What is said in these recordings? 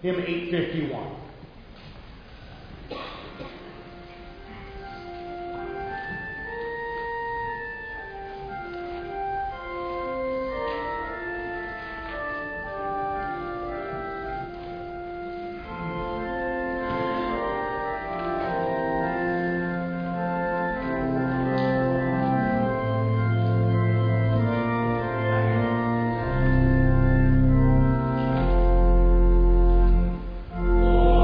hymn 851. Oh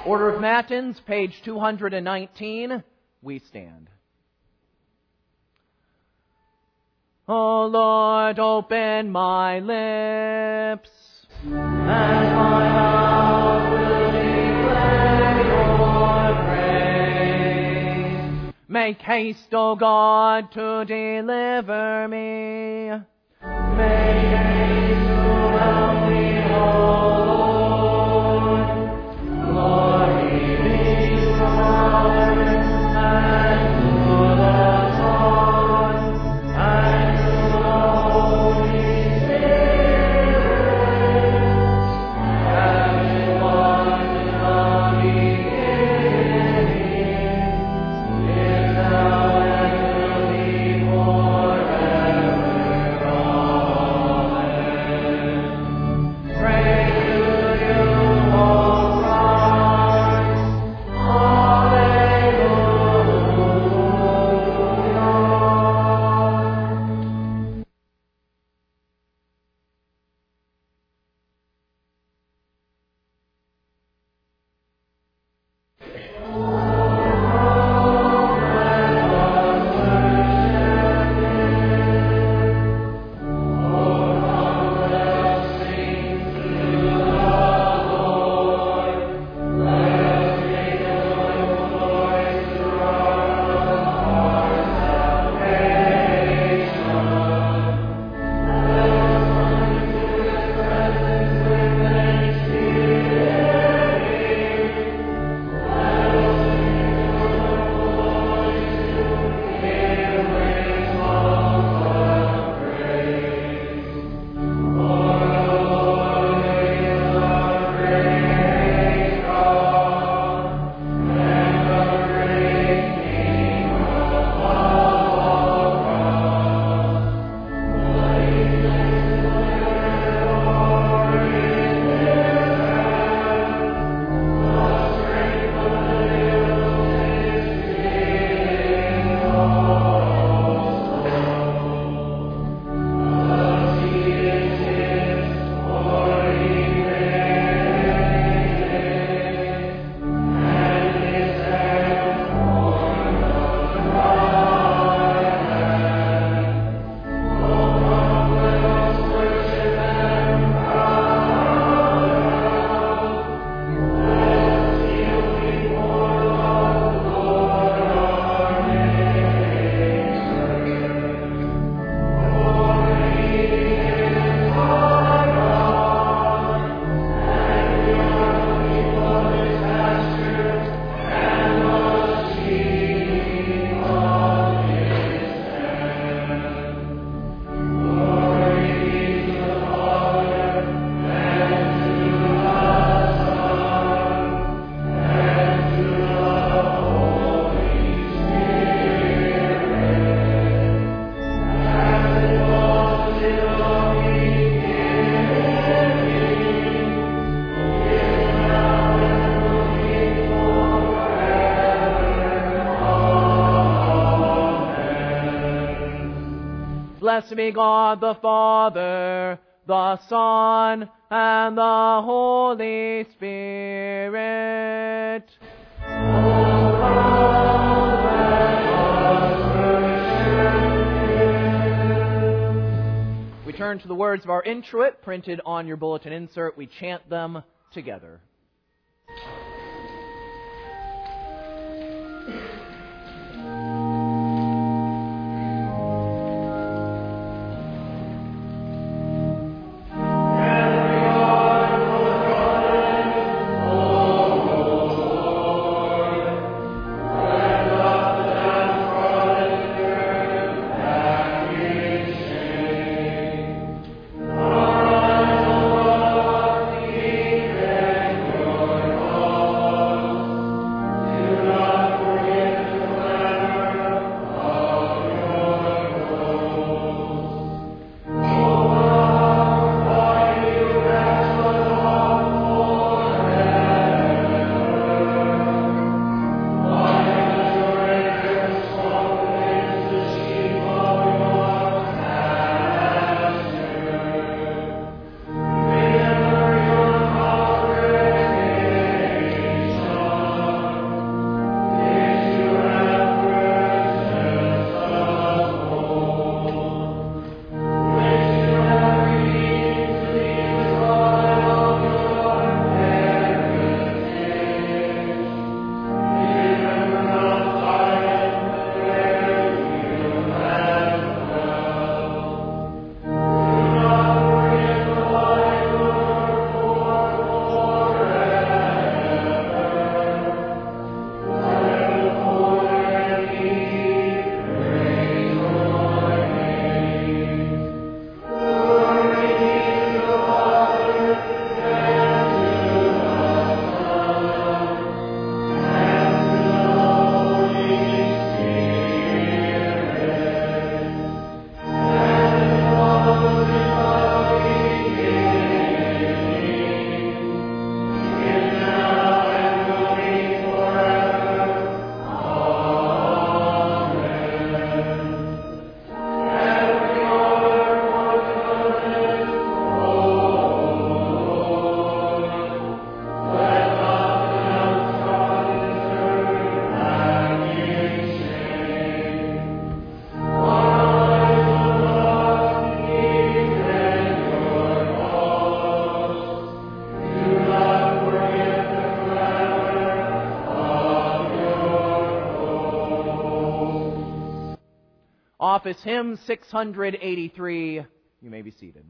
Order of Matins, page 219. We stand. O Lord, open my lips, and my mouth will declare your praise. Make haste, O God, to deliver me. Make haste to help me, O Lord. Glory be to the Father, and to the Son, and to the Holy Spirit, as it was in the beginning, is now, and will be forever. Amen. Praise to you, O Christ. Hallelujah. Blessed be God the Father, the Son, and the Holy Spirit. We turn to the words of our introit, printed on your bulletin insert. We chant them together. Office Hymn 683. You may be seated.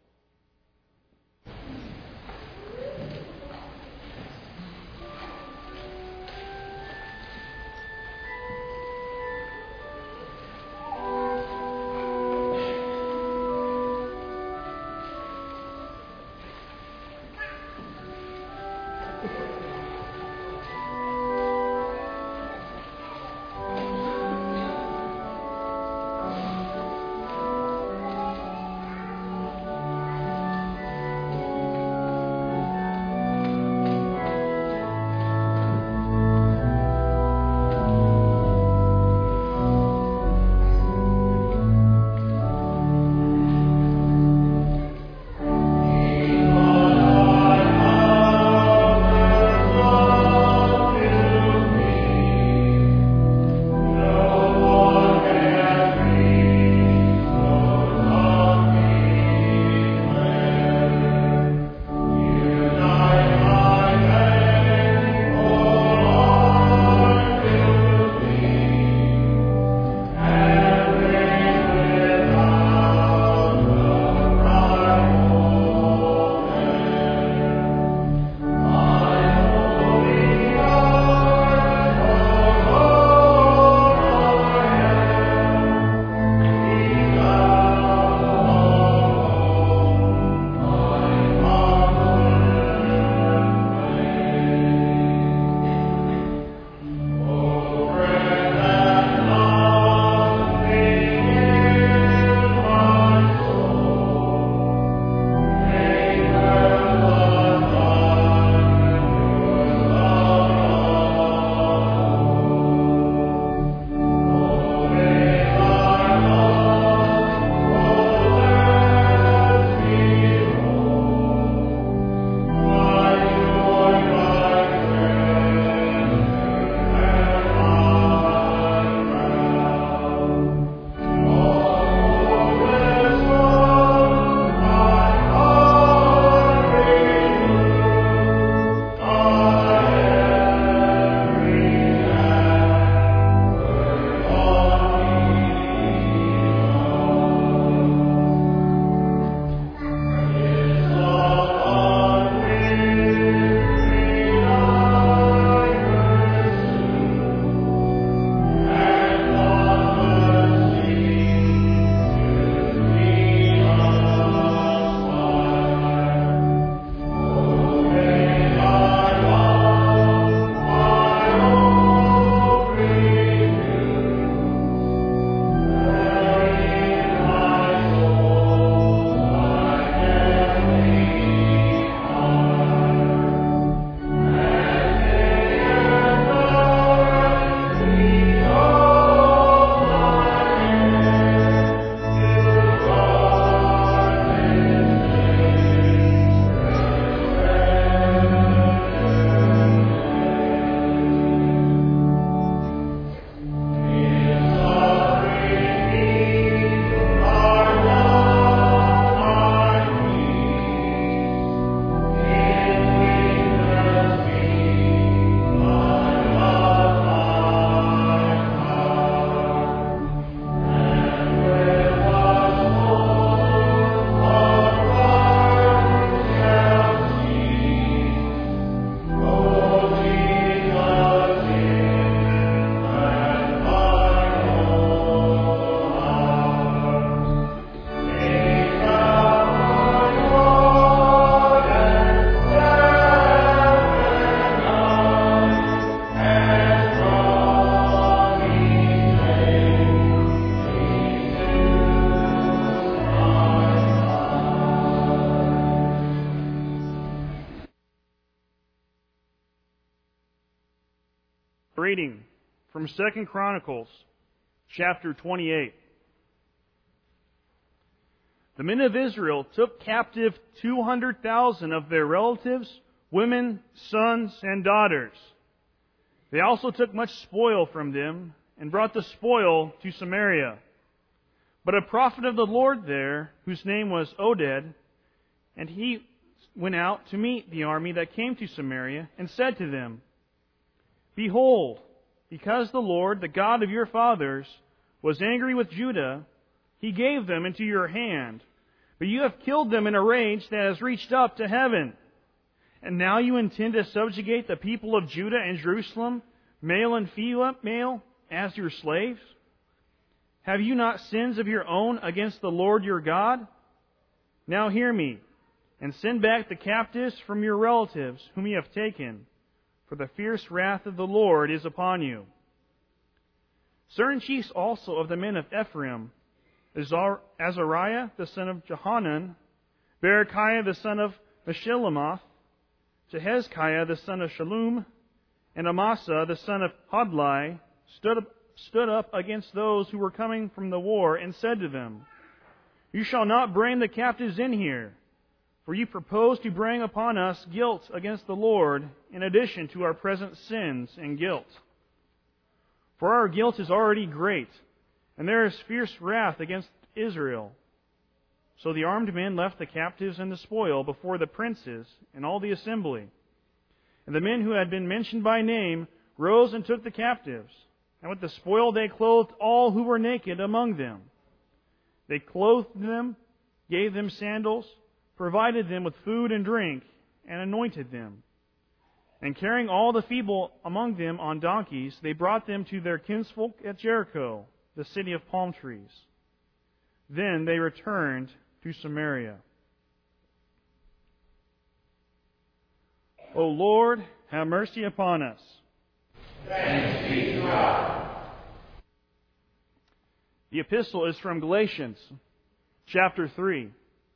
Reading from 2 Chronicles, chapter 28. The men of Israel took captive 200,000 of their relatives, women, sons, and daughters. They also took much spoil from them, and brought the spoil to Samaria. But a prophet of the Lord there, whose name was Oded, and he went out to meet the army that came to Samaria, and said to them, Behold, because the Lord, the God of your fathers, was angry with Judah, he gave them into your hand. But you have killed them in a rage that has reached up to heaven. And now you intend to subjugate the people of Judah and Jerusalem, male and female, as your slaves? Have you not sins of your own against the Lord your God? Now hear me, and send back the captives from your relatives whom you have taken, for the fierce wrath of the Lord is upon you. Certain chiefs also of the men of Ephraim, Azariah the son of Johanan, Berechiah the son of Meshillemoth, Jehezkiah the son of Shallum, and Amasa the son of Hadlai, stood up against those who were coming from the war, and said to them, You shall not bring the captives in here, for you propose to bring upon us guilt against the Lord, in addition to our present sins and guilt. For our guilt is already great, and there is fierce wrath against Israel. So the armed men left the captives and the spoil before the princes and all the assembly. And the men who had been mentioned by name rose and took the captives, and with the spoil they clothed all who were naked among them. They clothed them, gave them sandals, provided them with food and drink, and anointed them. And carrying all the feeble among them on donkeys, they brought them to their kinsfolk at Jericho, the city of palm trees. Then they returned to Samaria. O Lord, have mercy upon us. Thanks be to God. The epistle is from Galatians, chapter 3.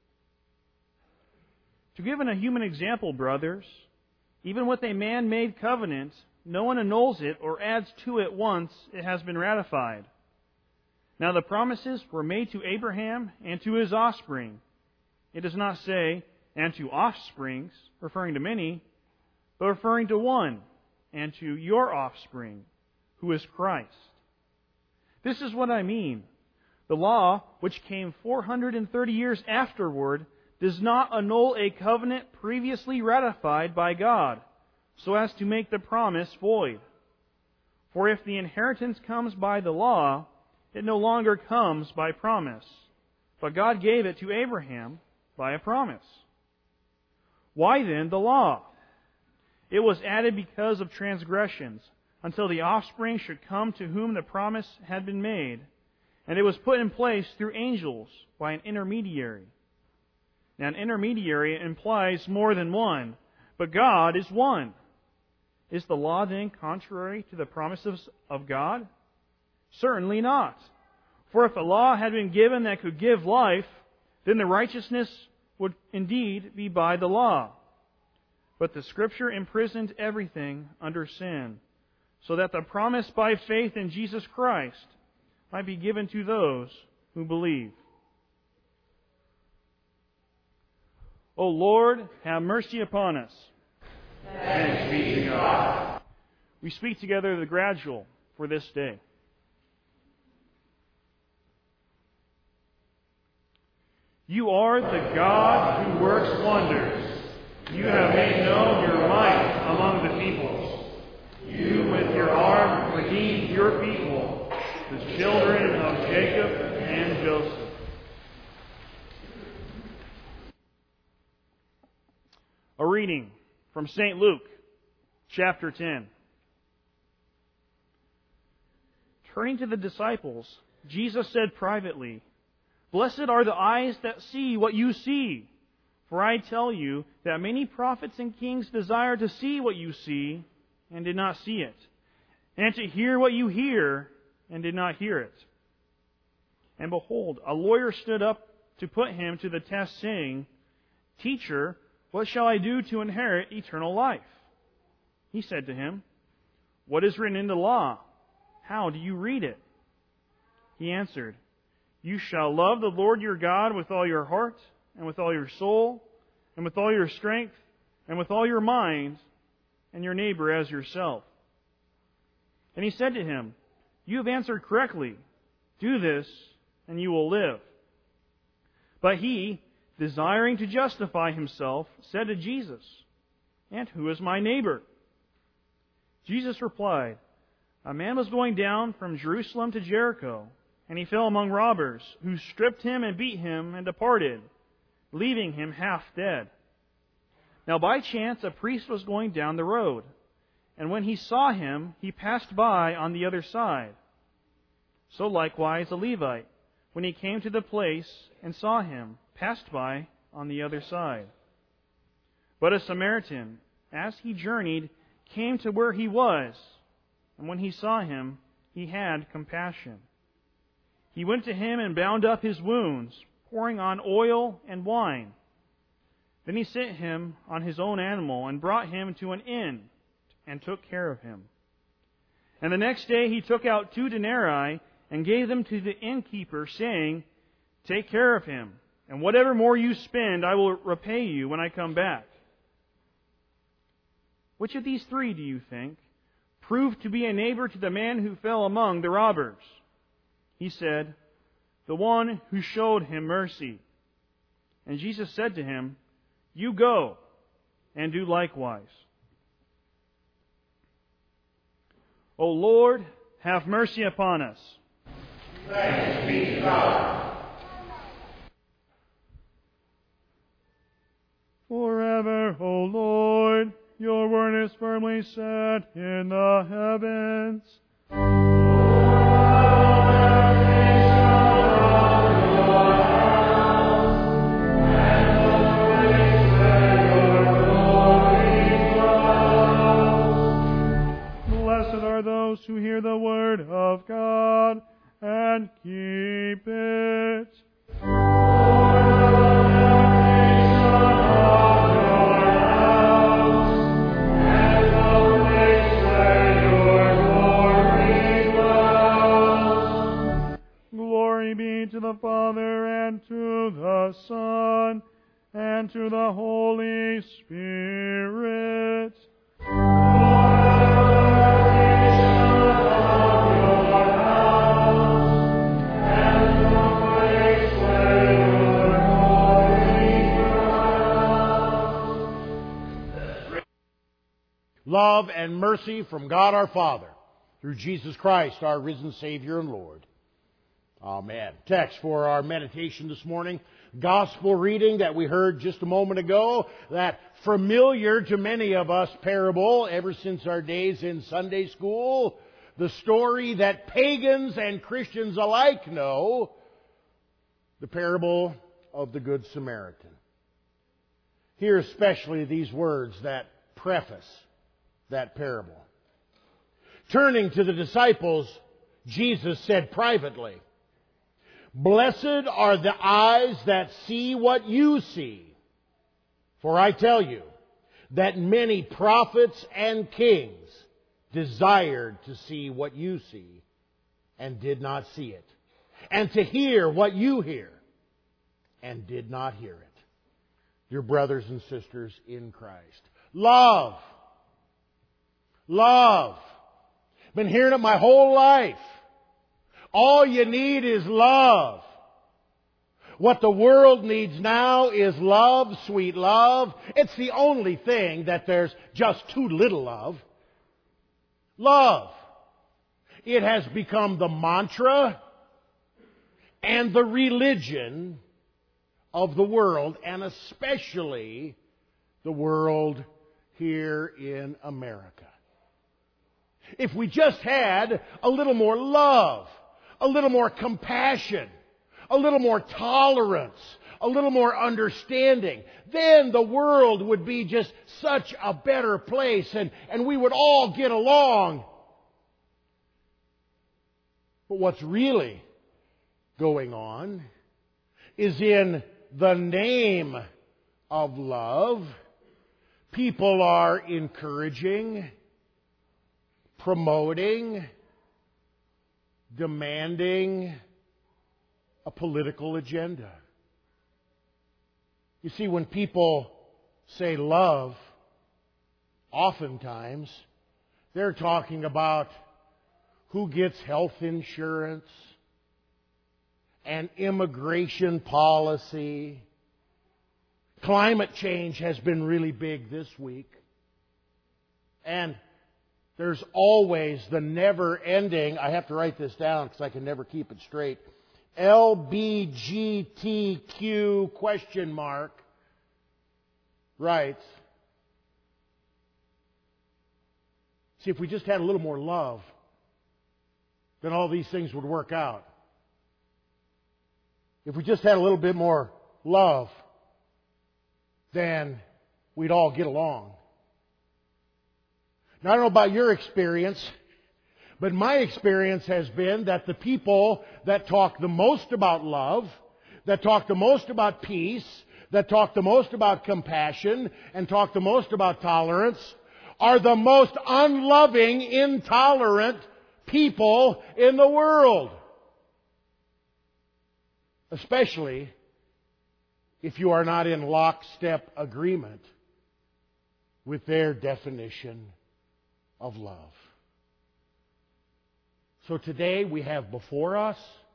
To give a human example, brothers, even with a man-made covenant, no one annuls it or adds to it once it has been ratified. Now the promises were made to Abraham and to his offspring. It does not say, and to offsprings, referring to many, but referring to one, and to your offspring, who is Christ. This is what I mean. The law, which came 430 years afterward, does not annul a covenant previously ratified by God, so as to make the promise void. For if the inheritance comes by the law, it no longer comes by promise, but God gave it to Abraham by a promise. Why then the law? It was added because of transgressions, until the offspring should come to whom the promise had been made, and it was put in place through angels by an intermediary. Now, an intermediary implies more than one, but God is one. Is the law then contrary to the promises of God? Certainly not. For if a law had been given that could give life, then the righteousness would indeed be by the law. But the Scripture imprisoned everything under sin, so that the promise by faith in Jesus Christ might be given to those who believe. O Lord, have mercy upon us. Thanks be to God. We speak together the gradual for this day. You are the God who works wonders. You have made known your might among the peoples. You with your arm redeemed your people, the children of Jacob and Joseph. A reading from St. Luke, chapter 10. Turning to the disciples, Jesus said privately, Blessed are the eyes that see what you see. For I tell you that many prophets and kings desire to see what you see and did not see it, and to hear what you hear and did not hear it. And behold, a lawyer stood up to put him to the test, saying, Teacher, what shall I do to inherit eternal life? He said to him, What is written in the law? How do you read it? He answered, You shall love the Lord your God with all your heart, and with all your soul, and with all your strength, and with all your mind, and your neighbor as yourself. And he said to him, You have answered correctly. Do this, and you will live. But he, desiring to justify himself, said to Jesus, And who is my neighbor? Jesus replied, A man was going down from Jerusalem to Jericho, and he fell among robbers, who stripped him and beat him and departed, leaving him half dead. Now by chance a priest was going down the road, and when he saw him, he passed by on the other side. So likewise a Levite, when he came to the place and saw him, passed by on the other side. But a Samaritan, as he journeyed, came to where he was, and when he saw him, he had compassion. He went to him and bound up his wounds, pouring on oil and wine. Then he sent him on his own animal and brought him to an inn and took care of him. And the next day he took out 2 denarii and gave them to the innkeeper, saying, "Take care of him, and whatever more you spend I will repay you when I come back." Which of these 3, do you think, proved to be a neighbor to the man who fell among the robbers? He said, "The one who showed him mercy." And Jesus said to him, "You go and do likewise." O Lord, have mercy upon us. Thanks be to God. Forever, O Lord, your word is firmly set in the heavens. Blessed are those who hear the word of God and keep it. Glory be to the Father, and to the Son, and to the Holy Spirit. Love and mercy from God our Father, through Jesus Christ, our risen Savior and Lord. Amen. Text for our meditation this morning, gospel reading that we heard just a moment ago, that familiar to many of us parable ever since our days in Sunday school, the story that pagans and Christians alike know, the parable of the Good Samaritan. Hear especially these words that preface that parable. Turning to the disciples, Jesus said privately, "Blessed are the eyes that see what you see. For I tell you that many prophets and kings desired to see what you see and did not see it, and to hear what you hear and did not hear it." Dear brothers and sisters in Christ, love. Love. Been hearing it my whole life. All you need is love. What the world needs now is love, sweet love. It's the only thing that there's just too little of. Love. It has become the mantra and the religion of the world, and especially the world here in America. If we just had a little more love, a little more compassion, a little more tolerance, a little more understanding, then the world would be just such a better place, and we would all get along. But what's really going on is, in the name of love, people are encouraging, promoting, demanding a political agenda. You see, when people say love, oftentimes they're talking about who gets health insurance and immigration policy. Climate change has been really big this week. And there's always the never-ending, I have to write this down because I can never keep it straight, LBGTQ question mark writes, see, if we just had a little more love, then all these things would work out. If we just had a little bit more love, then we'd all get along. Now, I don't know about your experience, but my experience has been that the people that talk the most about love, that talk the most about peace, that talk the most about compassion, and talk the most about tolerance, are the most unloving, intolerant people in the world. Especially if you are not in lockstep agreement with their definition of love. So today we have before us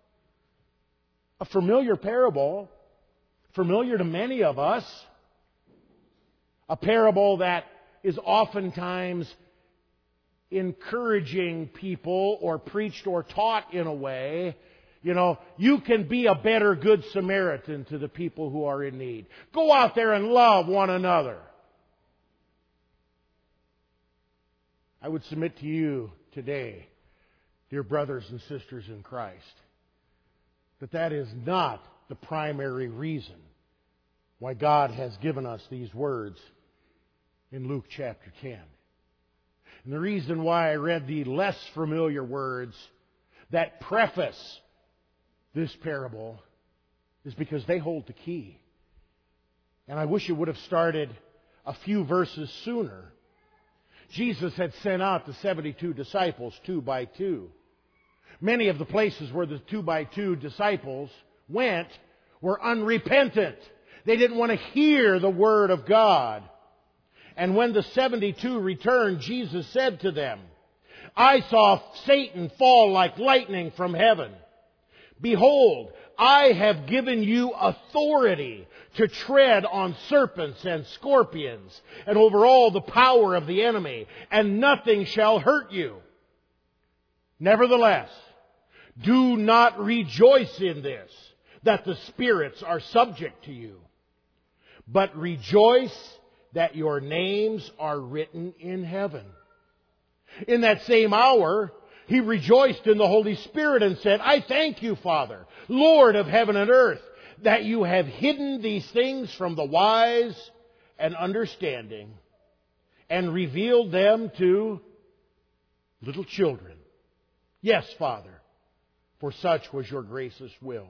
a familiar parable, familiar to many of us, a parable that is oftentimes encouraging people or preached or taught in a way, you can be a better Good Samaritan to the people who are in need. Go out there and love one another. I would submit to you today, dear brothers and sisters in Christ, that is not the primary reason why God has given us these words in Luke chapter 10. And the reason why I read the less familiar words that preface this parable is because they hold the key. And I wish it would have started a few verses sooner. Jesus had sent out the 72 disciples 2 by 2. Many of the places where the 2 by 2 disciples went were unrepentant. They didn't want to hear the Word of God. And when the 72 returned, Jesus said to them, I saw Satan fall like lightning from heaven. Behold, I have given you authority to tread on serpents and scorpions and over all the power of the enemy, and nothing shall hurt you. Nevertheless, do not rejoice in this, that the spirits are subject to you, but rejoice that your names are written in heaven. In that same hour, he rejoiced in the Holy Spirit and said, I thank you, Father, Lord of heaven and earth, that you have hidden these things from the wise and understanding and revealed them to little children. Yes, Father, for such was your gracious will.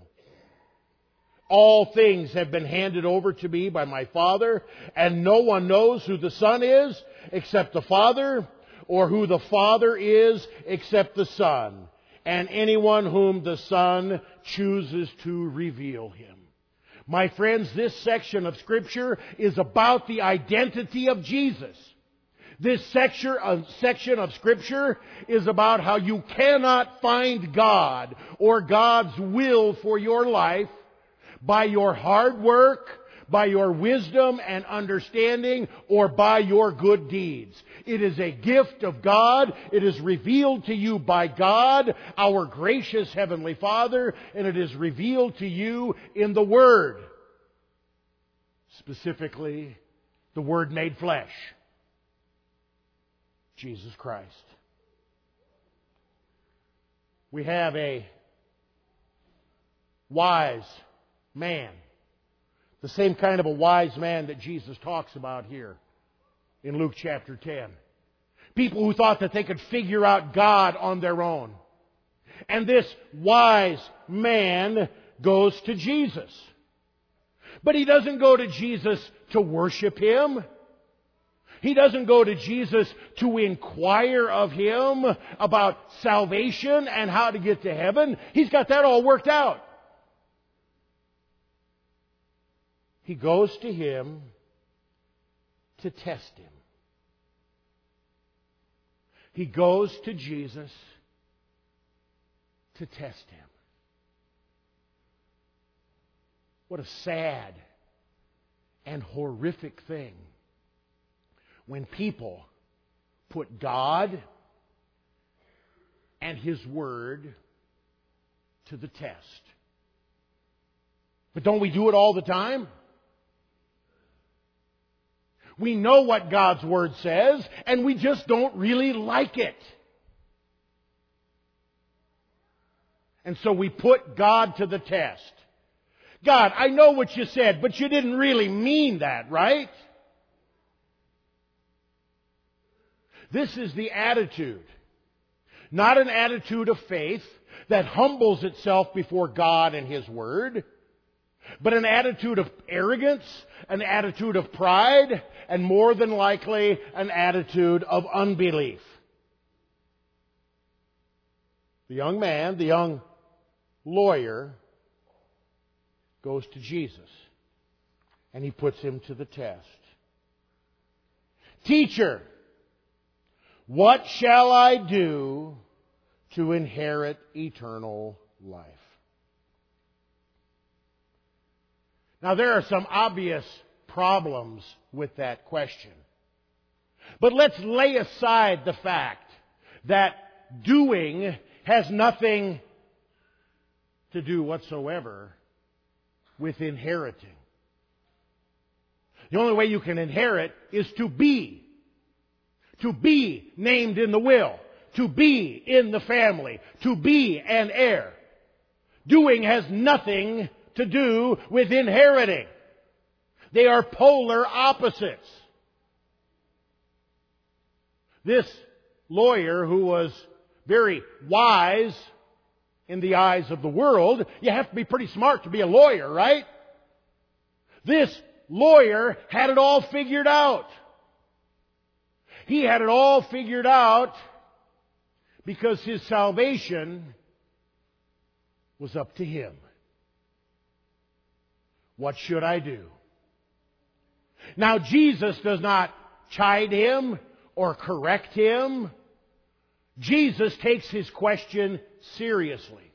All things have been handed over to me by my Father, and no one knows who the Son is except the Father, or who the Father is except the Son, and anyone whom the Son chooses to reveal him. My friends, this section of Scripture is about the identity of Jesus. This section of Scripture is about how you cannot find God or God's will for your life by your hard work, by your wisdom and understanding, or by your good deeds. It is a gift of God. It is revealed to you by God, our gracious Heavenly Father, and it is revealed to you in the Word. Specifically, the Word made flesh, Jesus Christ. We have a wise man, the same kind of a wise man that Jesus talks about here in Luke chapter 10. People who thought that they could figure out God on their own. And this wise man goes to Jesus. But he doesn't go to Jesus to worship Him. He doesn't go to Jesus to inquire of Him about salvation and how to get to heaven. He's got that all worked out. He goes to Him to test Him. He goes to Jesus to test Him. What a sad and horrific thing when people put God and His Word to the test. But don't we do it all the time? We know what God's Word says, and we just don't really like it. And so we put God to the test. God, I know what you said, but you didn't really mean that, right? This is the attitude. Not an attitude of faith that humbles itself before God and His Word, but an attitude of arrogance, an attitude of pride, and more than likely an attitude of unbelief. The young man, the young lawyer, goes to Jesus, and he puts Him to the test. Teacher, what shall I do to inherit eternal life? Now, there are some obvious problems with that question. But let's lay aside the fact that doing has nothing to do whatsoever with inheriting. The only way you can inherit is to be. To be named in the will. To be in the family. To be an heir. Doing has nothing to do with inheriting. They are polar opposites. This lawyer, who was very wise in the eyes of the world, you have to be pretty smart to be a lawyer, right? This lawyer had it all figured out. He had it all figured out because his salvation was up to him. What should I do? Now, Jesus does not chide him or correct him. Jesus takes his question seriously.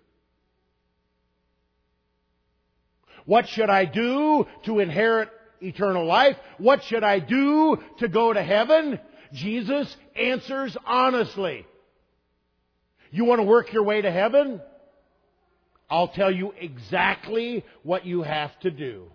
What should I do to inherit eternal life? What should I do to go to heaven? Jesus answers honestly. You want to work your way to heaven? I'll tell you exactly what you have to do.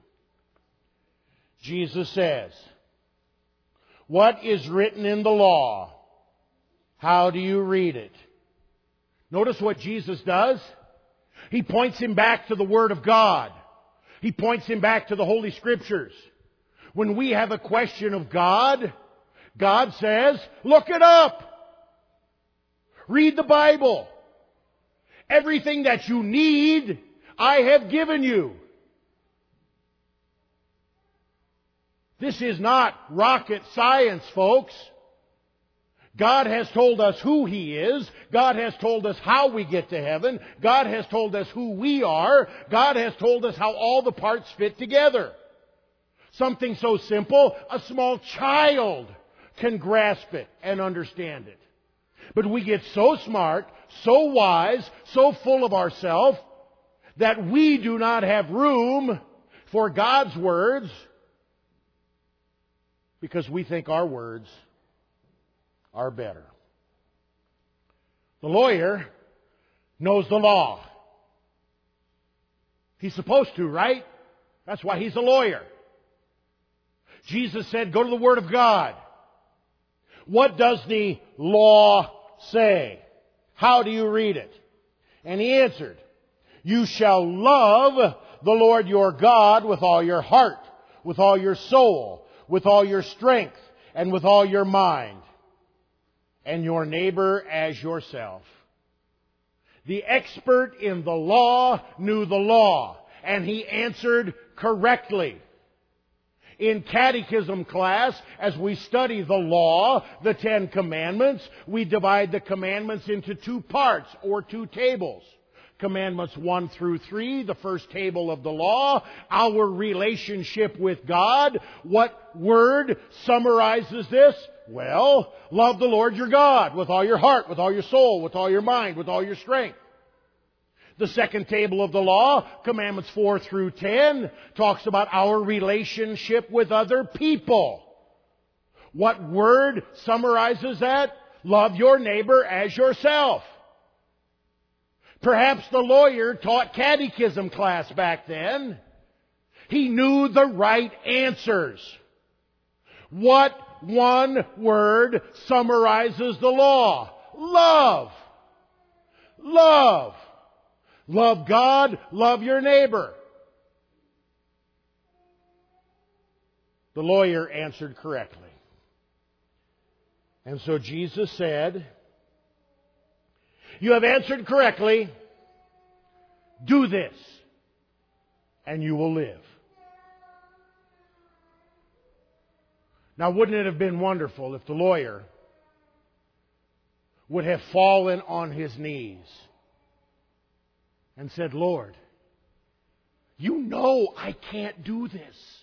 Jesus says, what is written in the law? How do you read it? Notice what Jesus does. He points him back to the Word of God. He points him back to the Holy Scriptures. When we have a question of God, God says, look it up. Read the Bible. Everything that you need, I have given you. This is not rocket science, folks. God has told us who He is. God has told us how we get to heaven. God has told us who we are. God has told us how all the parts fit together. Something so simple, a small child can grasp it and understand it. But we get so smart, so wise, so full of ourselves that we do not have room for God's words because we think our words are better. The lawyer knows the law. He's supposed to, right? That's why he's a lawyer. Jesus said, go to the Word of God. What does the law say? How do you read it? And he answered, you shall love the Lord your God with all your heart, with all your soul, with all your strength, and with all your mind, and your neighbor as yourself. The expert in the law knew the law, and he answered correctly. In catechism class, as we study the law, the 10 Commandments, we divide the commandments into 2 parts or 2 tables. Commandments 1 through 3, the first table of the law, our relationship with God. What word summarizes this? Well, love the Lord your God with all your heart, with all your soul, with all your mind, with all your strength. The second table of the law, Commandments 4 through 10, talks about our relationship with other people. What word summarizes that? Love your neighbor as yourself. Perhaps the lawyer taught catechism class back then. He knew the right answers. What one word summarizes the law? Love. Love. Love God, love your neighbor. The lawyer answered correctly. And so Jesus said, "You have answered correctly. Do this, and you will live." Now, wouldn't it have been wonderful if the lawyer would have fallen on his knees and said, "Lord, you know I can't do this.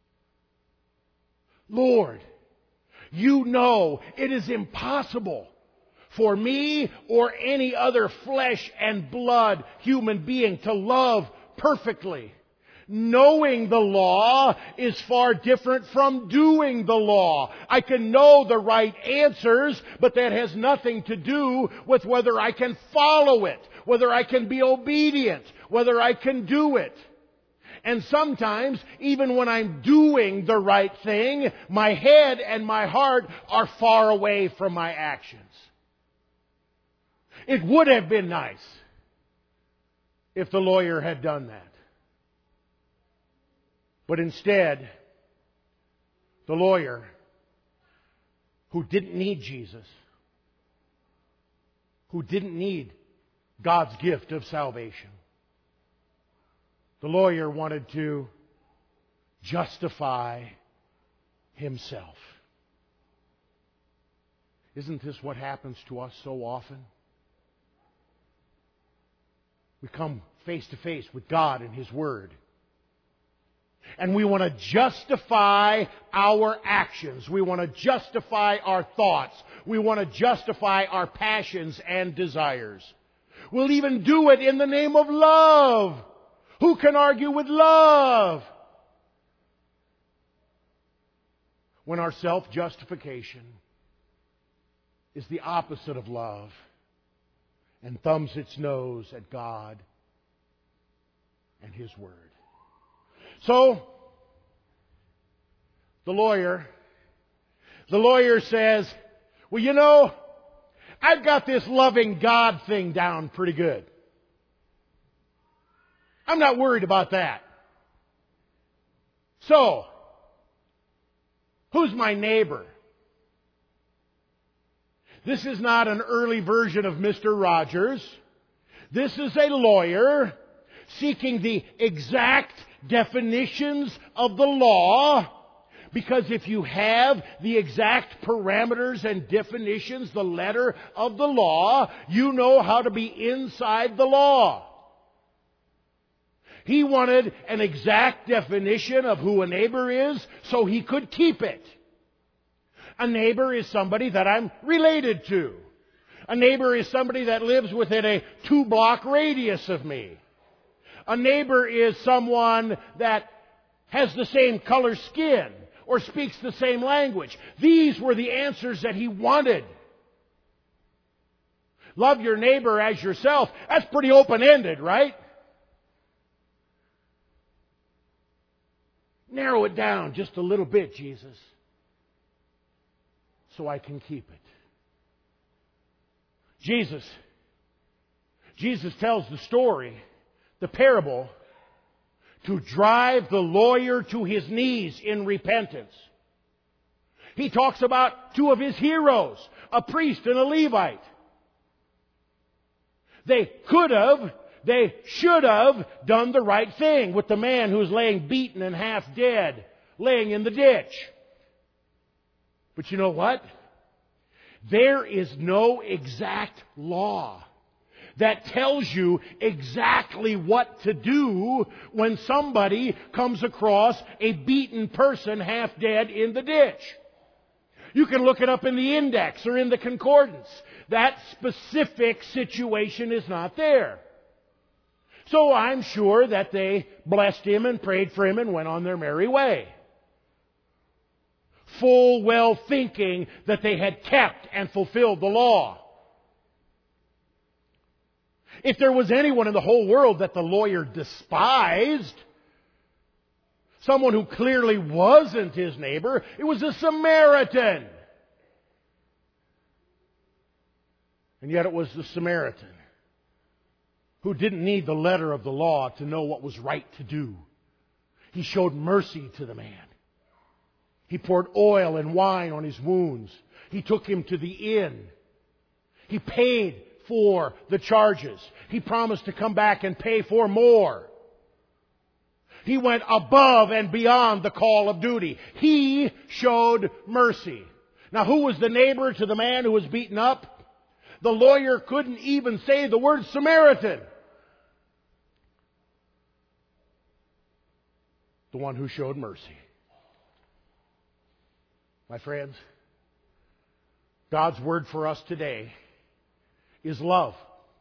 Lord, you know it is impossible for me or any other flesh and blood human being to love perfectly. Knowing the law is far different from doing the law. I can know the right answers, but that has nothing to do with whether I can follow it, whether I can be obedient, whether I can do it. And sometimes, even when I'm doing the right thing, my head and my heart are far away from my actions." It would have been nice if the lawyer had done that. But instead, the lawyer, who didn't need Jesus, who didn't need God's gift of salvation, the lawyer wanted to justify himself. Isn't this what happens to us so often? We come face to face with God and His Word. And we want to justify our actions. We want to justify our thoughts. We want to justify our passions and desires. We'll even do it in the name of love. Who can argue with love? When our self-justification is the opposite of love and thumbs its nose at God and His Word. So, the lawyer says, "Well, you know, I've got this loving God thing down pretty good. I'm not worried about that. So, who's my neighbor?" This is not an early version of Mr. Rogers. This is a lawyer seeking the exact definitions of the law, because if you have the exact parameters and definitions, the letter of the law, you know how to be inside the law. He wanted an exact definition of who a neighbor is so he could keep it. A neighbor is somebody that I'm related to. A neighbor is somebody that lives within a 2-block radius of me. A neighbor is someone that has the same color skin or speaks the same language. These were the answers that he wanted. Love your neighbor as yourself. That's pretty open-ended, right? Narrow it down just a little bit, Jesus, so I can keep it. Jesus tells the story, the parable, to drive the lawyer to his knees in repentance. He talks about 2 of his heroes, a priest and a Levite. They should have done the right thing with the man who's laying beaten and half dead, laying in the ditch. But you know what? There is no exact law that tells you exactly what to do when somebody comes across a beaten person half dead in the ditch. You can look it up in the index or in the concordance. That specific situation is not there. So I'm sure that they blessed him and prayed for him and went on their merry way, full well thinking that they had kept and fulfilled the law. If there was anyone in the whole world that the lawyer despised, someone who clearly wasn't his neighbor, it was a Samaritan. And yet it was the Samaritan who didn't need the letter of the law to know what was right to do. He showed mercy to the man. He poured oil and wine on his wounds. He took him to the inn. He paid for the charges. He promised to come back and pay for more. He went above and beyond the call of duty. He showed mercy. Now, who was the neighbor to the man who was beaten up? The lawyer couldn't even say the word Samaritan. The one who showed mercy. My friends, God's word for us today is love.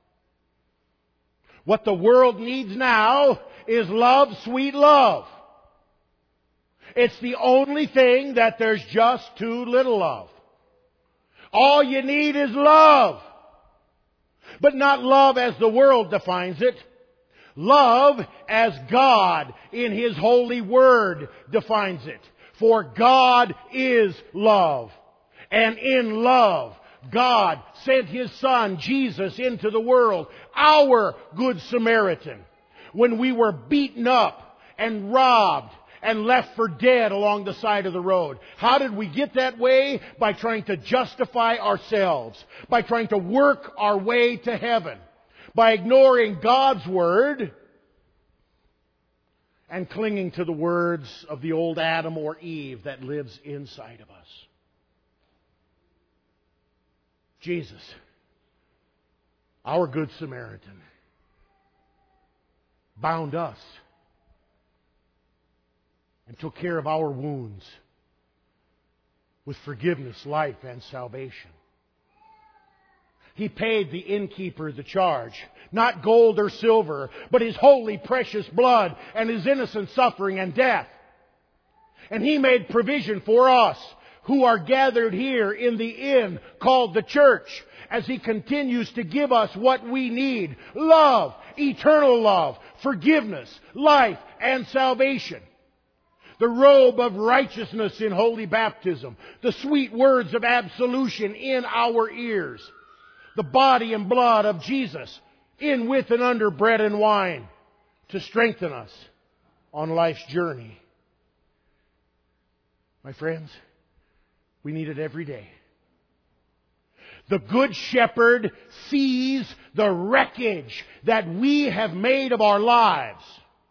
What the world needs now is love, sweet love. It's the only thing that there's just too little of. All you need is love. But not love as the world defines it. Love as God in His holy word defines it. For God is love. And in love, God sent His Son, Jesus, into the world, our Good Samaritan, when we were beaten up and robbed and left for dead along the side of the road. How did we get that way? By trying to justify ourselves, by trying to work our way to heaven, by ignoring God's Word and clinging to the words of the old Adam or Eve that lives inside of us. Jesus, our Good Samaritan, bound us and took care of our wounds with forgiveness, life, and salvation. He paid the innkeeper the charge, not gold or silver, but His holy, precious blood and His innocent suffering and death. And He made provision for us who are gathered here in the inn called the church, as He continues to give us what we need: love, eternal love, forgiveness, life, and salvation. The robe of righteousness in holy baptism, the sweet words of absolution in our ears, the body and blood of Jesus in, with, and under bread and wine to strengthen us on life's journey. My friends, we need it every day. The Good Shepherd sees the wreckage that we have made of our lives.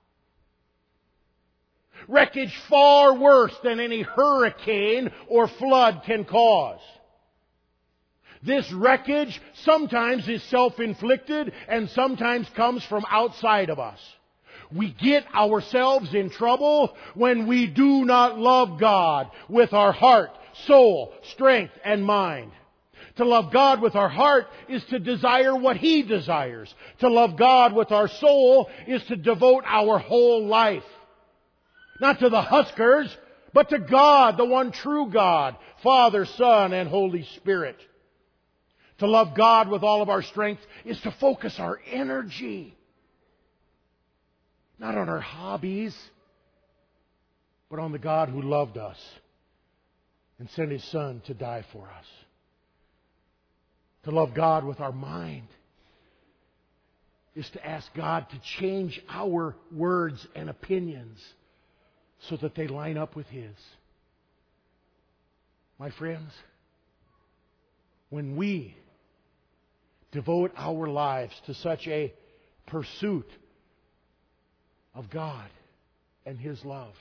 Wreckage far worse than any hurricane or flood can cause. This wreckage sometimes is self-inflicted and sometimes comes from outside of us. We get ourselves in trouble when we do not love God with our heart, soul, strength, and mind. To love God with our heart is to desire what He desires. To love God with our soul is to devote our whole life. Not to the huskers, but to God, the one true God, Father, Son, and Holy Spirit. To love God with all of our strength is to focus our energy, not on our hobbies, but on the God who loved us and sent His Son to die for us. To love God with our mind is to ask God to change our words and opinions so that they line up with His. My friends, when we devote our lives to such a pursuit of God and His love,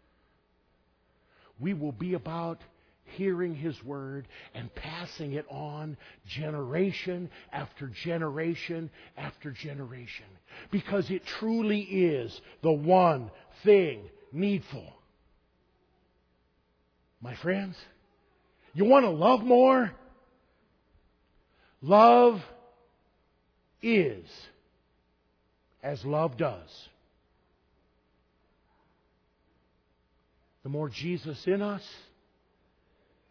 we will be about hearing His Word and passing it on generation after generation after generation. Because it truly is the one thing needful. My friends, you want to love more? Love is as love does. The more Jesus in us,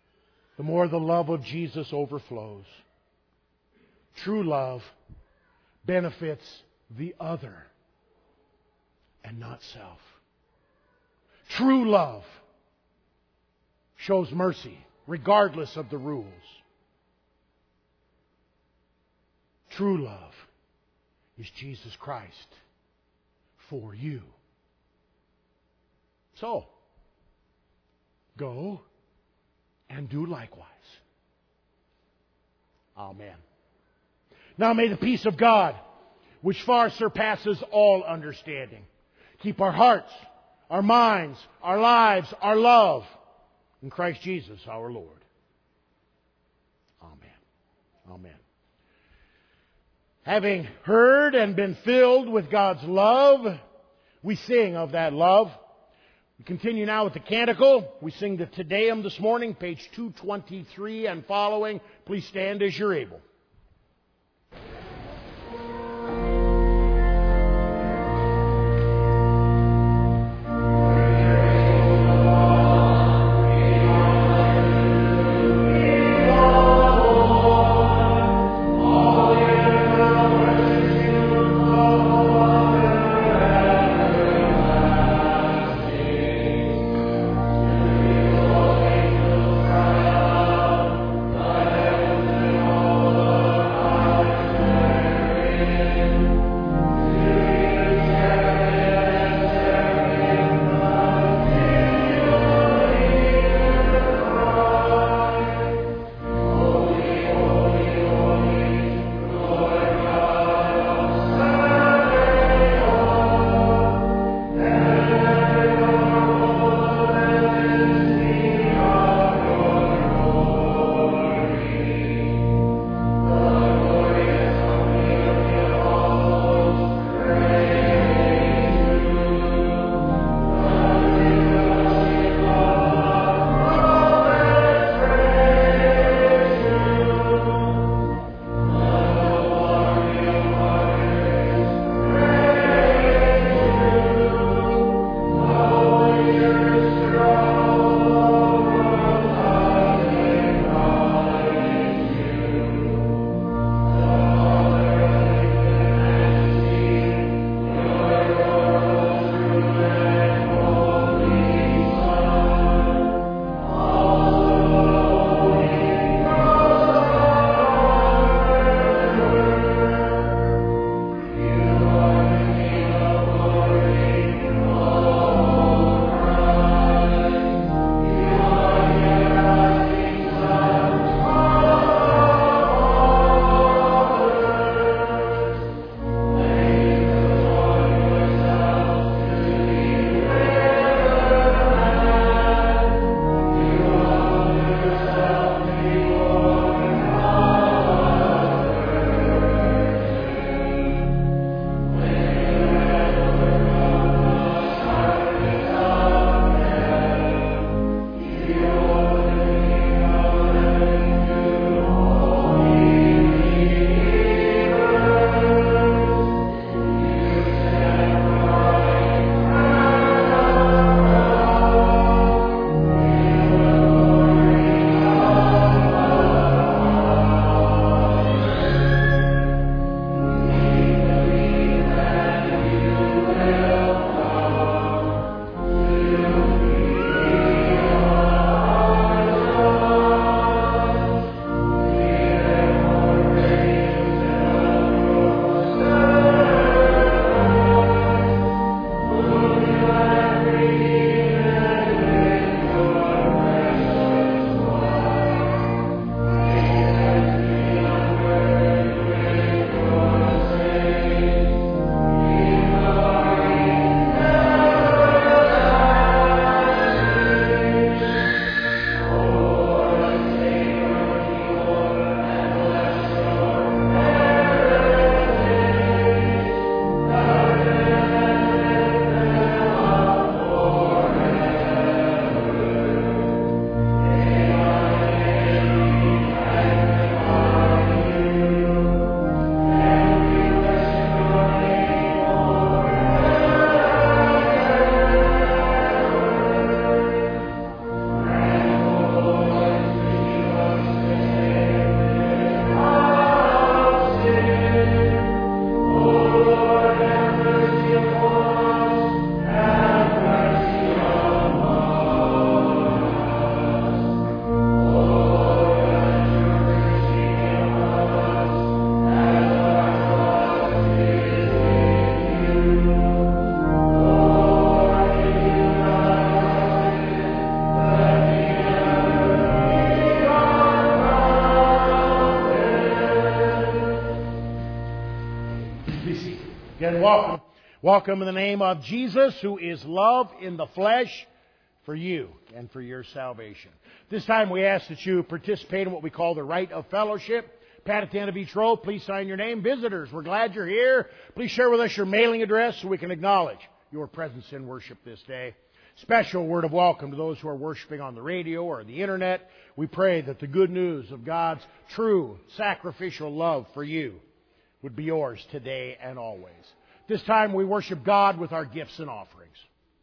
the more the love of Jesus overflows. True love benefits the other and not self. True love shows mercy regardless of the rules. True love is Jesus Christ for you. So, go and do likewise. Amen. Now may the peace of God, which far surpasses all understanding, keep our hearts, our minds, our lives, our love in Christ Jesus our Lord. Amen. Amen. Having heard and been filled with God's love, we sing of that love. We continue now with the canticle. We sing the Te Deum this morning, page 223 and following. Please stand as you're able. All Be seated. Again, welcome. Welcome in the name of Jesus, who is love in the flesh for you and for your salvation. This time we ask that you participate in what we call the rite of fellowship. Pat at the end of each row, please sign your name. Visitors, we're glad you're here. Please share with us your mailing address so we can acknowledge your presence in worship this day. Special word of welcome to those who are worshiping on the radio or the internet. We pray that the good news of God's true sacrificial love for you would be yours today and always. This time we worship God with our gifts and offerings.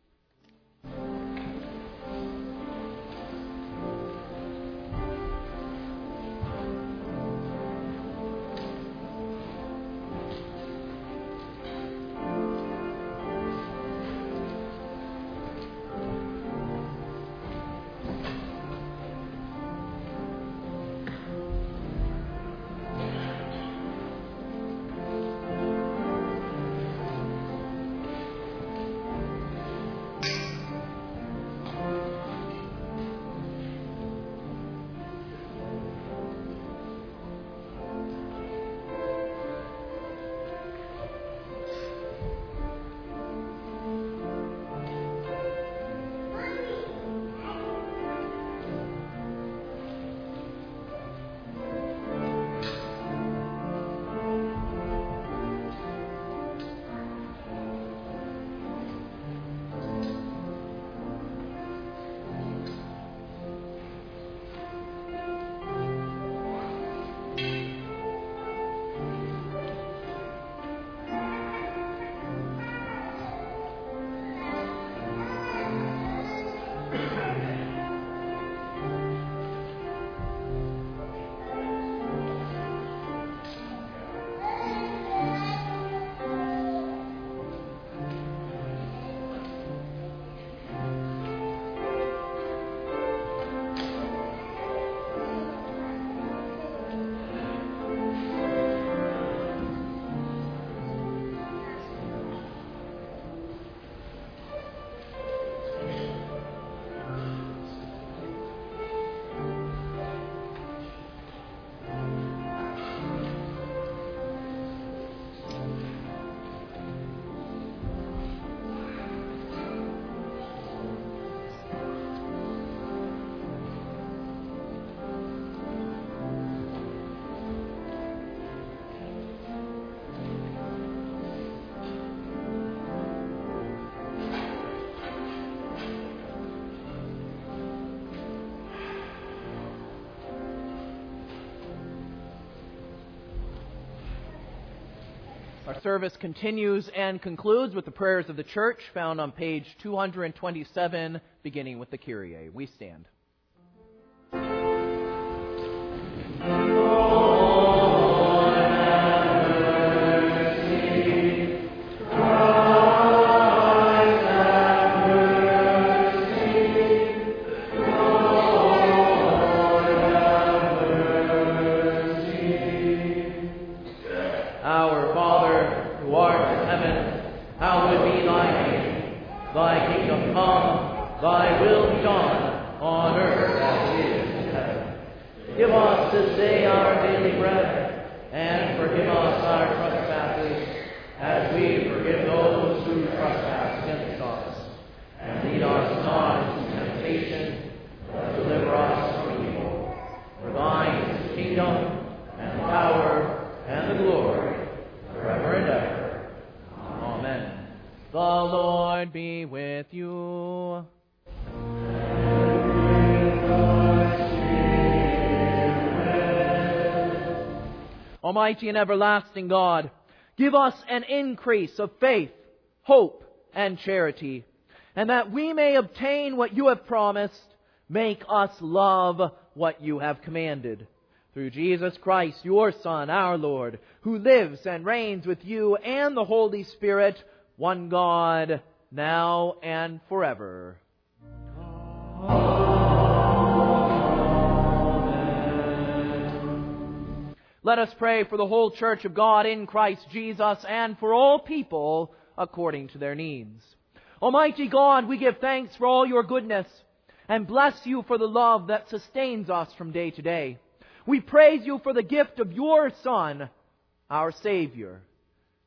Our service continues and concludes with the prayers of the church found on page 227, beginning with the Kyrie. We stand. Thy will be done on earth as it is in heaven. Give us this day our daily bread, and forgive us our trespasses, as we forgive those who trespass against us. And lead us not into temptation, but deliver us from evil. For thine is the kingdom, and the power, and the glory, forever and ever. Amen. The Lord be with you. Almighty and everlasting God, give us an increase of faith, hope, and charity, and that we may obtain what you have promised, make us love what you have commanded. Through Jesus Christ, your Son, our Lord, who lives and reigns with you and the Holy Spirit, one God, now and forever. Let us pray for the whole Church of God in Christ Jesus and for all people according to their needs. Almighty God, we give thanks for all your goodness and bless you for the love that sustains us from day to day. We praise you for the gift of your Son, our Savior,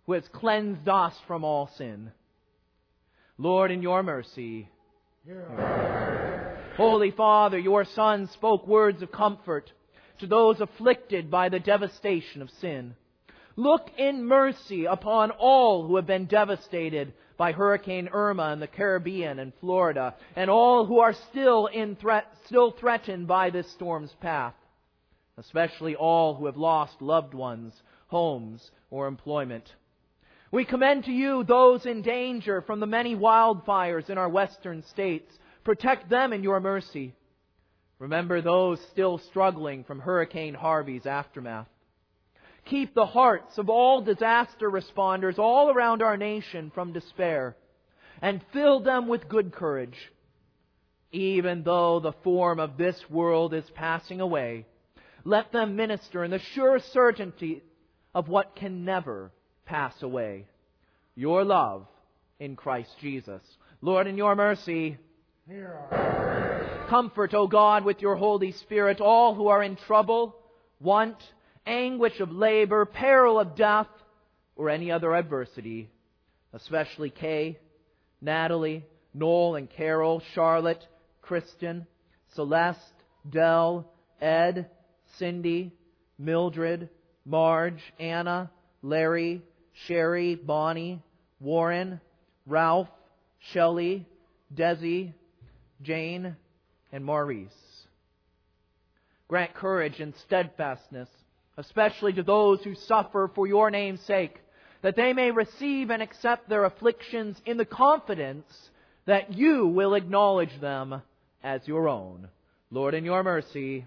who has cleansed us from all sin. Lord, in your mercy, hear our prayer. Holy Father, your Son spoke words of comfort to those afflicted by the devastation of sin. Look in mercy upon all who have been devastated by Hurricane Irma in the Caribbean and Florida, and all who are still threatened by this storm's path, especially all who have lost loved ones, homes, or employment. We commend to you those in danger from the many wildfires in our western states. Protect them in your mercy. Remember those still struggling from Hurricane Harvey's aftermath. Keep the hearts of all disaster responders all around our nation from despair, and fill them with good courage. Even though the form of this world is passing away, let them minister in the sure certainty of what can never pass away. Your love in Christ Jesus. Lord, in your mercy, hear our prayer. Comfort, O God, with your Holy Spirit all who are in trouble, want, anguish of labor, peril of death, or any other adversity, especially Kay, Natalie, Noel and Carol, Charlotte, Kristen, Celeste, Dell, Ed, Cindy, Mildred, Marge, Anna, Larry, Sherry, Bonnie, Warren, Ralph, Shelley, Desi, Jane, and Maurice. Grant courage and steadfastness, especially to those who suffer for your name's sake, that they may receive and accept their afflictions in the confidence that you will acknowledge them as your own. Lord, in your mercy,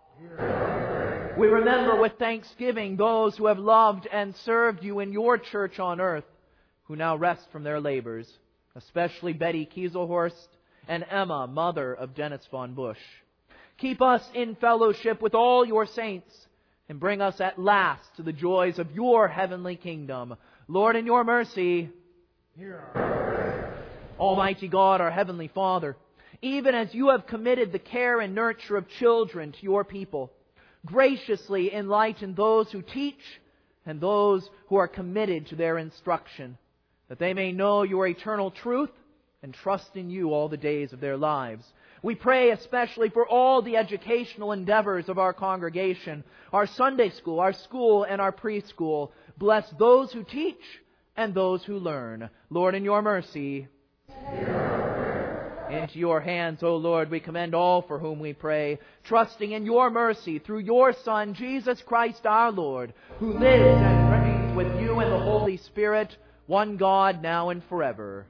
we remember with thanksgiving those who have loved and served you in your church on earth, who now rest from their labors, especially Betty Kieselhorst and Emma, mother of Dennis von Busch. Keep us in fellowship with all your saints, and bring us at last to the joys of your heavenly kingdom. Lord, in your mercy, hear our prayer. Almighty God, our heavenly Father, even as you have committed the care and nurture of children to your people, graciously enlighten those who teach and those who are committed to their instruction, that they may know your eternal truth and trust in you all the days of their lives. We pray especially for all the educational endeavors of our congregation, our Sunday school, our school, and our preschool. Bless those who teach and those who learn. Lord, in your mercy, into your hands, O Lord, we commend all for whom we pray, trusting in your mercy through your Son, Jesus Christ our Lord, who lives and reigns with you and the Holy Spirit, one God, now and forever.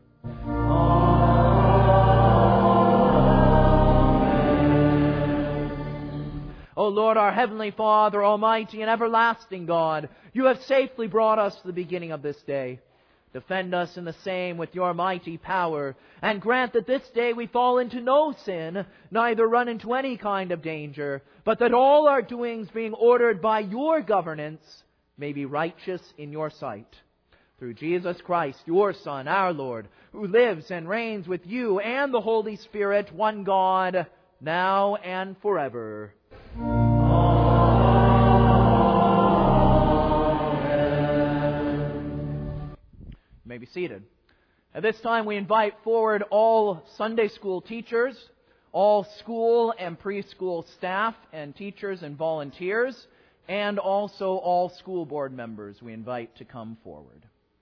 O Lord, our Heavenly Father, Almighty and everlasting God, you have safely brought us to the beginning of this day. Defend us in the same with your mighty power, and grant that this day we fall into no sin, neither run into any kind of danger, but that all our doings, being ordered by your governance, may be righteous in your sight. Through Jesus Christ, your Son, our Lord, who lives and reigns with you and the Holy Spirit, one God, now and forever. You may be seated. At this time, we invite forward all Sunday school teachers, all school and preschool staff and teachers and volunteers, and also all school board members we invite to come forward.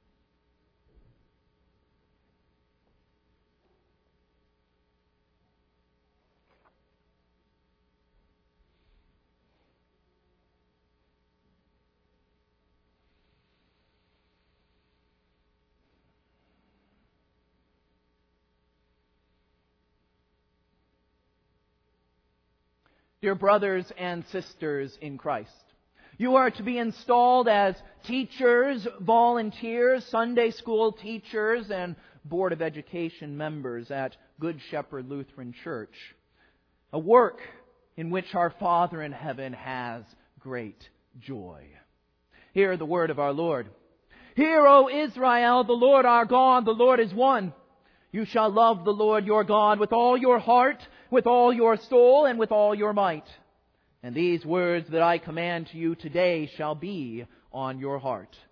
Dear brothers and sisters in Christ, you are to be installed as teachers, volunteers, Sunday school teachers, and Board of Education members at Good Shepherd Lutheran Church, a work in which our Father in heaven has great joy. Hear the word of our Lord. Hear, O Israel, the Lord our God, the Lord is one. You shall love the Lord your God with all your heart, with all your soul, and with all your might. And these words that I command to you today shall be on your heart.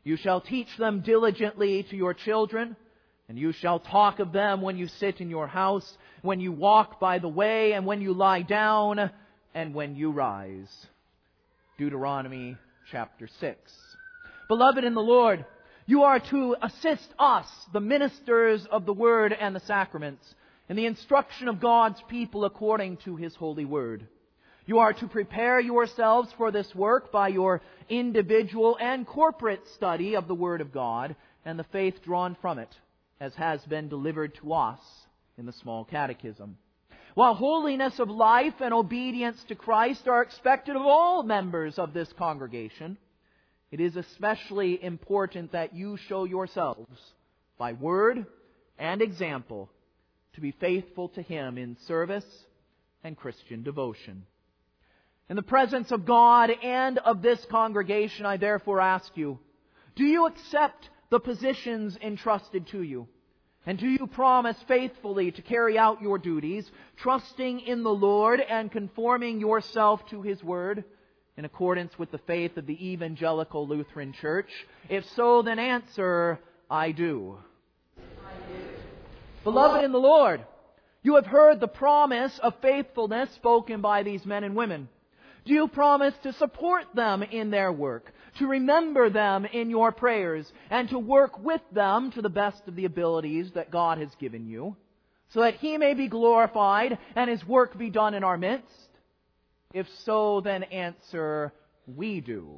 You shall teach them diligently to your children, and you shall talk of them when you sit in your house, when you walk by the way, and when you lie down, and when you rise. Deuteronomy chapter 6. Beloved in the Lord, you are to assist us, the ministers of the Word and the sacraments, in the instruction of God's people according to His holy Word. You are to prepare yourselves for this work by your individual and corporate study of the Word of God and the faith drawn from it, as has been delivered to us in the small catechism. While holiness of life and obedience to Christ are expected of all members of this congregation, it is especially important that you show yourselves, by word and example, to be faithful to Him in service and Christian devotion. In the presence of God and of this congregation, I therefore ask you, do you accept the positions entrusted to you? And do you promise faithfully to carry out your duties, trusting in the Lord and conforming yourself to His Word, in accordance with the faith of the Evangelical Lutheran Church? If so, then answer, I do. I do. Beloved in the Lord, you have heard the promise of faithfulness spoken by these men and women. Do you promise to support them in their work, to remember them in your prayers, and to work with them to the best of the abilities that God has given you, so that He may be glorified and His work be done in our midst? If so, then answer, we do.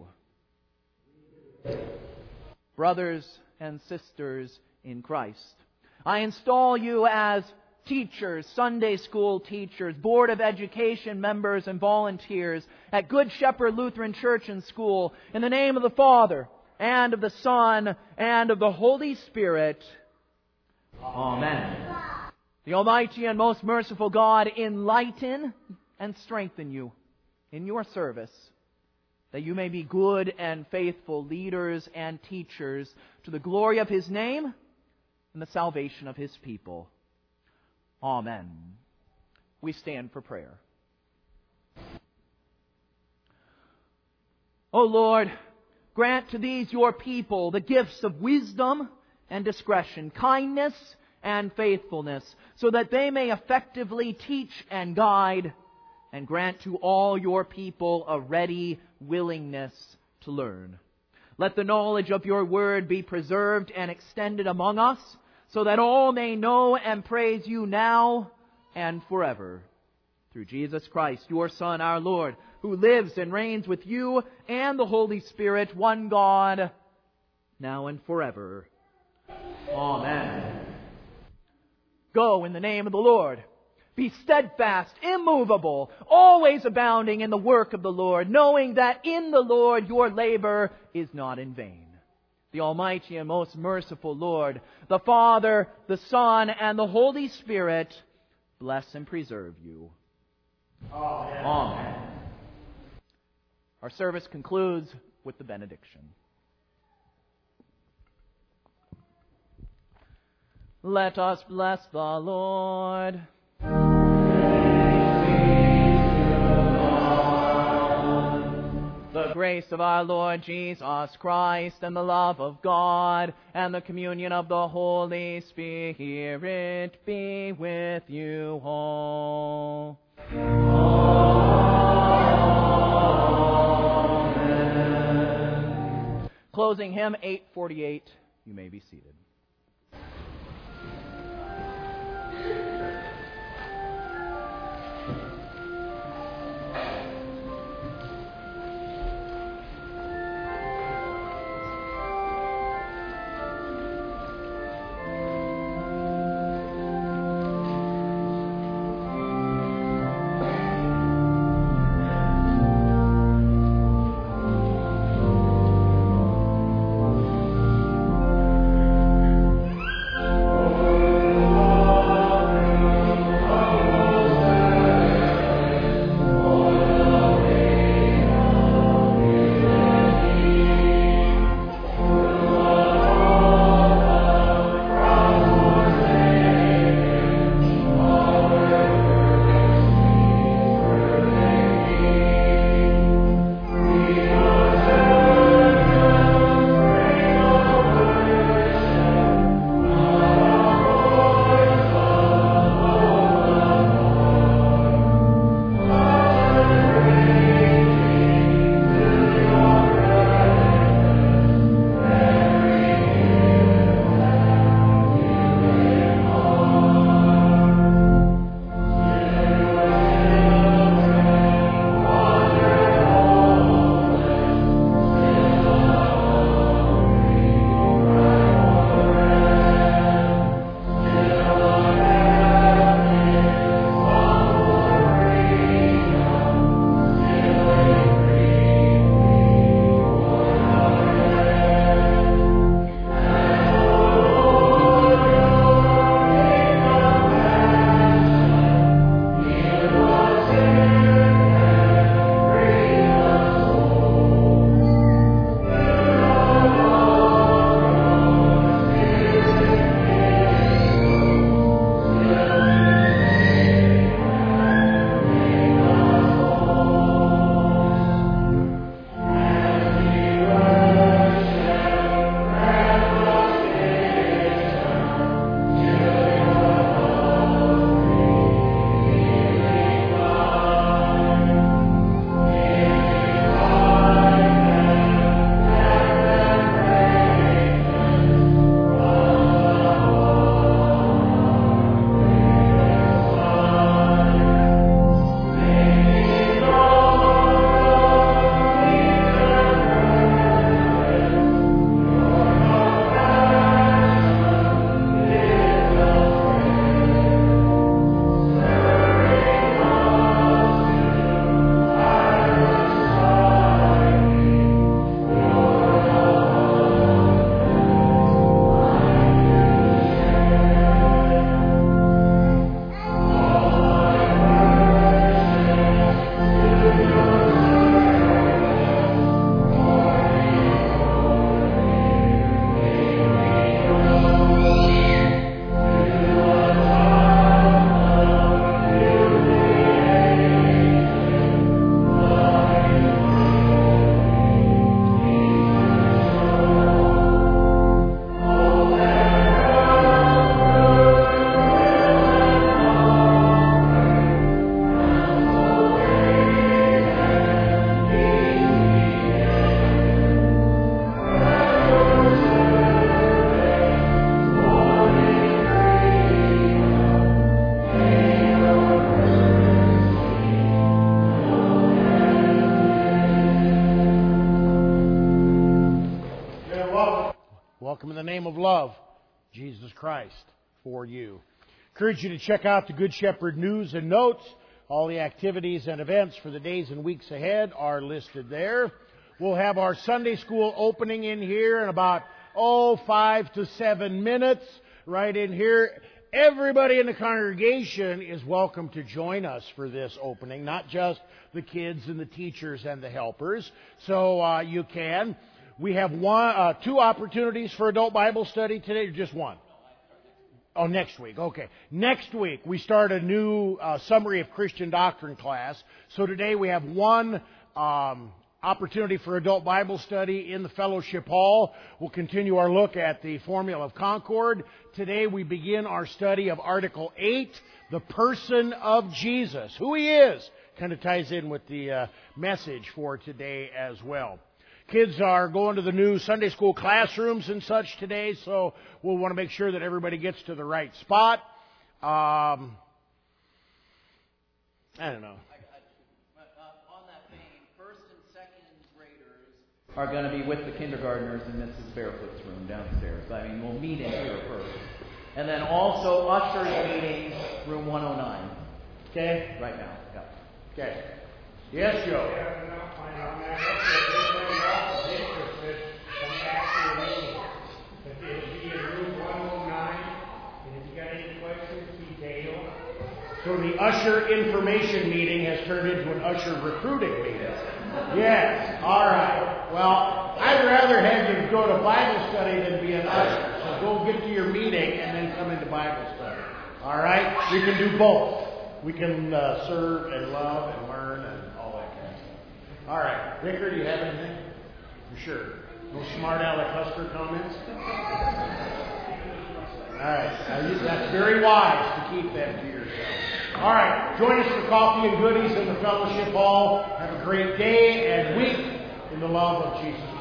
Brothers and sisters in Christ, I install you as teachers, Sunday school teachers, Board of Education members and volunteers at Good Shepherd Lutheran Church and School, in the name of the Father, and of the Son, and of the Holy Spirit. Amen. The Almighty and most merciful God enlighten and strengthen you in your service, that you may be good and faithful leaders and teachers to the glory of His name and the salvation of His people. Amen. We stand for prayer. O Lord, grant to these your people the gifts of wisdom and discretion, kindness and faithfulness, so that they may effectively teach and guide, and grant to all your people a ready willingness to learn. Let the knowledge of your word be preserved and extended among us, so that all may know and praise you now and forever. Through Jesus Christ, your Son, our Lord, who lives and reigns with you and the Holy Spirit, one God, now and forever. Amen. Go in the name of the Lord. Be steadfast, immovable, always abounding in the work of the Lord, knowing that in the Lord your labor is not in vain. The Almighty and most merciful Lord, the Father, the Son, and the Holy Spirit, bless and preserve you. Amen. Amen. Our service concludes with the benediction. Let us bless the Lord. The grace of our Lord Jesus Christ, and the love of God, and the communion of the Holy Spirit be with you all. Amen. Closing hymn 848, you may be seated. Welcome in the name of love, Jesus Christ, for you. Encourage you to check out the Good Shepherd news and notes. All the activities and events for the days and weeks ahead are listed there. We'll have our Sunday school opening in here in about, 5 to 7 minutes, right in here. Everybody in the congregation is welcome to join us for this opening, not just the kids and the teachers and the helpers. So you can. We have 2 opportunities for adult Bible study today, or just one? Oh, next week. Okay. Next week, we start a new summary of Christian doctrine class. So today we have one opportunity for adult Bible study in the fellowship hall. We'll continue our look at the Formula of Concord. Today we begin our study of Article 8, the person of Jesus. Who He is kind of ties in with the message for today as well. Kids are going to the new Sunday school classrooms and such today, so we'll want to make sure that everybody gets to the right spot. I don't know. On that vein, first and second graders are going to be with the kindergartners in Mrs. Barefoot's room downstairs. We'll meet in here first. And then also ushers meeting room 109. Okay? Right now. Yeah. Okay. Yes, Joe. So the usher information meeting has turned into an usher recruiting meeting. Yes. All right. Well, I'd rather have you go to Bible study than be an usher. So go get to your meeting and then come into Bible study. All right? We can do both. We can serve and love and learn and all that kind of stuff. All right. Vicar, do you have anything? For sure. No smart aleck Husker comments? All right. That's very wise to keep them to yourself. All right. Join us for coffee and goodies in the fellowship hall. Have a great day and week in the love of Jesus